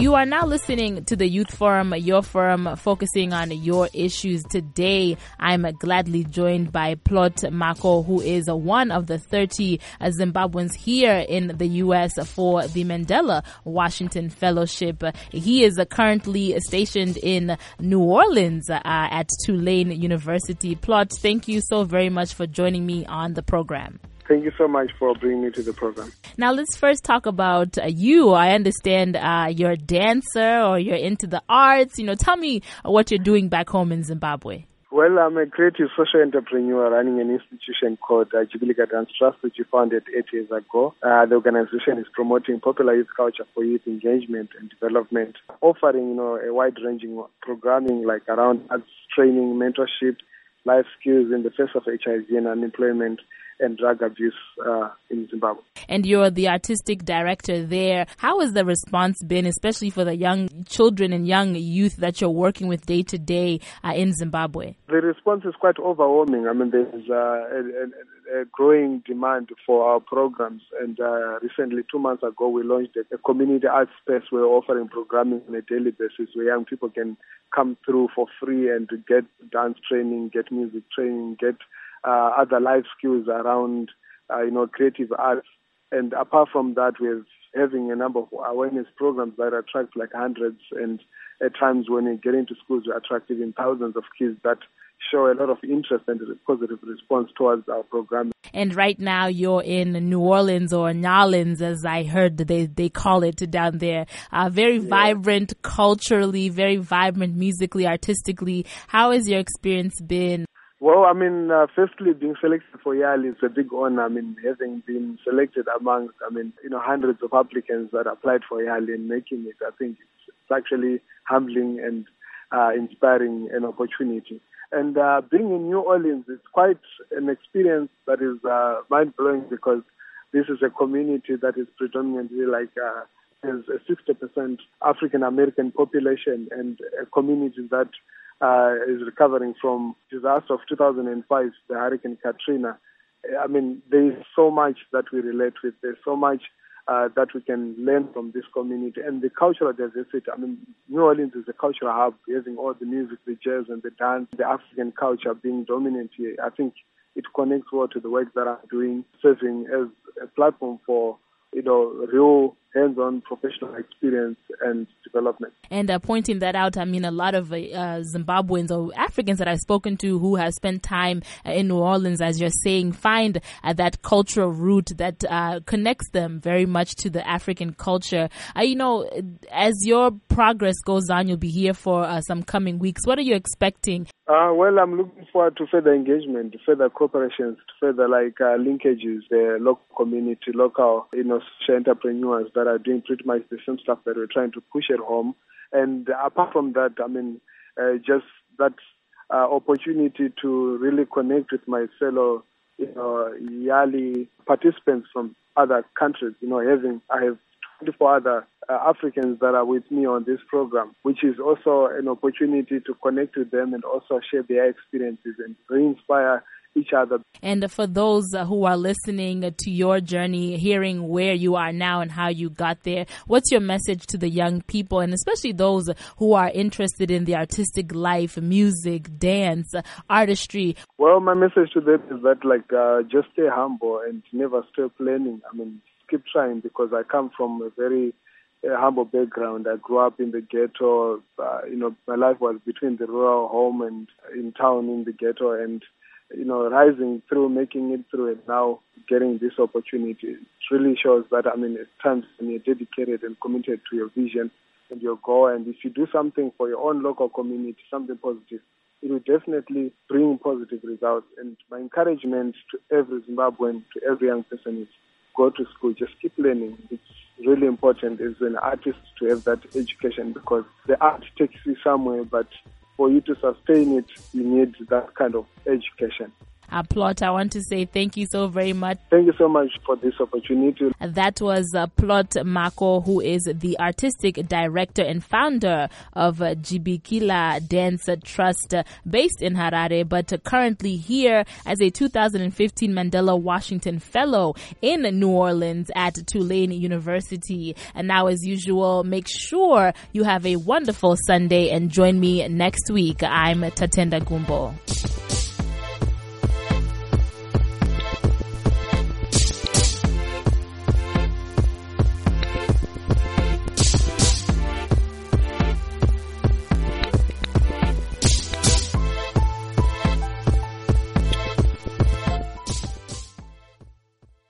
You are now listening to the Youth Forum, your forum focusing on your issues. Today, I'm gladly joined by Plot Mako, who is one of the 30 Zimbabweans here in the U.S. for the Mandela Washington Fellowship. He is currently stationed in New Orleans at Tulane University. Plot, thank you so very much for joining me on the program. Thank you so much for bringing me to the program. Now, let's first talk about you. I understand you're a dancer or you're into the arts. Tell me what you're doing back home in Zimbabwe. Well, I'm a creative social entrepreneur running an institution called Jubilee Dance Trust, which we founded 8 years ago. The organization is promoting popular youth culture for youth engagement and development, offering, a wide-ranging programming like around arts training, mentorship, life skills in the face of HIV and unemployment and drug abuse in Zimbabwe. And you're the artistic director there. How has the response been, especially for the young children and young youth that you're working with day to day in Zimbabwe? The response is quite overwhelming. I mean, there's a growing demand for our programs. And recently, 2 months ago, we launched a community art space. We're offering programming on a daily basis where young people can come through for free and get dance training, get music training, get other life skills around, creative arts. And apart from that, we're having a number of awareness programs that attract like hundreds, and at times when you get into schools, we attract even thousands of kids that show a lot of interest and a positive response towards our program. And right now you're in New Orleans, or Nolans, as I heard they call it down there. Very vibrant culturally, very vibrant musically, artistically. How has your experience been? Well, firstly, being selected for YALI is a big honor. Having been selected amongst, hundreds of applicants that applied for YALI and making it, I think it's actually humbling and inspiring an opportunity. And being in New Orleans is quite an experience that is mind-blowing, because this is a community that is predominantly has a 60% African-American population, and a community that is recovering from disaster of 2005, the Hurricane Katrina. There is so much that we relate with. There's so much that we can learn from this community. And the cultural diversity, New Orleans is a cultural hub, having all the music, the jazz and the dance, the African culture being dominant here. I think it connects well to the work that I'm doing, serving as a platform for, real hands-on professional experience and development. And pointing that out, a lot of Zimbabweans or Africans that I've spoken to who have spent time in New Orleans, as you're saying, find that cultural root that connects them very much to the African culture. As your progress goes on, you'll be here for some coming weeks. What are you expecting? Well, I'm looking forward to further engagement, to further cooperations, to further linkages, the local community, local social entrepreneurs that are doing pretty much the same stuff that we're trying to push at home. And apart from that, just that opportunity to really connect with my fellow, YALI participants from other countries. I have 24 other Africans that are with me on this program, which is also an opportunity to connect with them and also share their experiences and re-inspire each other. And for those who are listening to your journey, hearing where you are now and how you got there, what's your message to the young people, and especially those who are interested in the artistic life, music, dance, artistry? Well, my message to them is that just stay humble and never stop learning. Keep trying, because I come from a very humble background. I grew up in the ghetto. My life was between the rural home and in town in the ghetto, and rising through, making it through, and now getting this opportunity. It really shows that, at times when you're dedicated and committed to your vision and your goal, and if you do something for your own local community, something positive, it will definitely bring positive results. And my encouragement to every Zimbabwean, to every young person is go to school, just keep learning. It's really important as an artist to have that education, because the art takes you somewhere, but for you to sustain it, you need that kind of education. Plot, I want to say thank you so very much. Thank you so much for this opportunity. That was Plot Mako, who is the artistic director and founder of Jibikila Dance Trust, based in Harare, but currently here as a 2015 Mandela Washington Fellow in New Orleans at Tulane University. And now, as usual, make sure you have a wonderful Sunday and join me next week. I'm Tatenda Gumbo.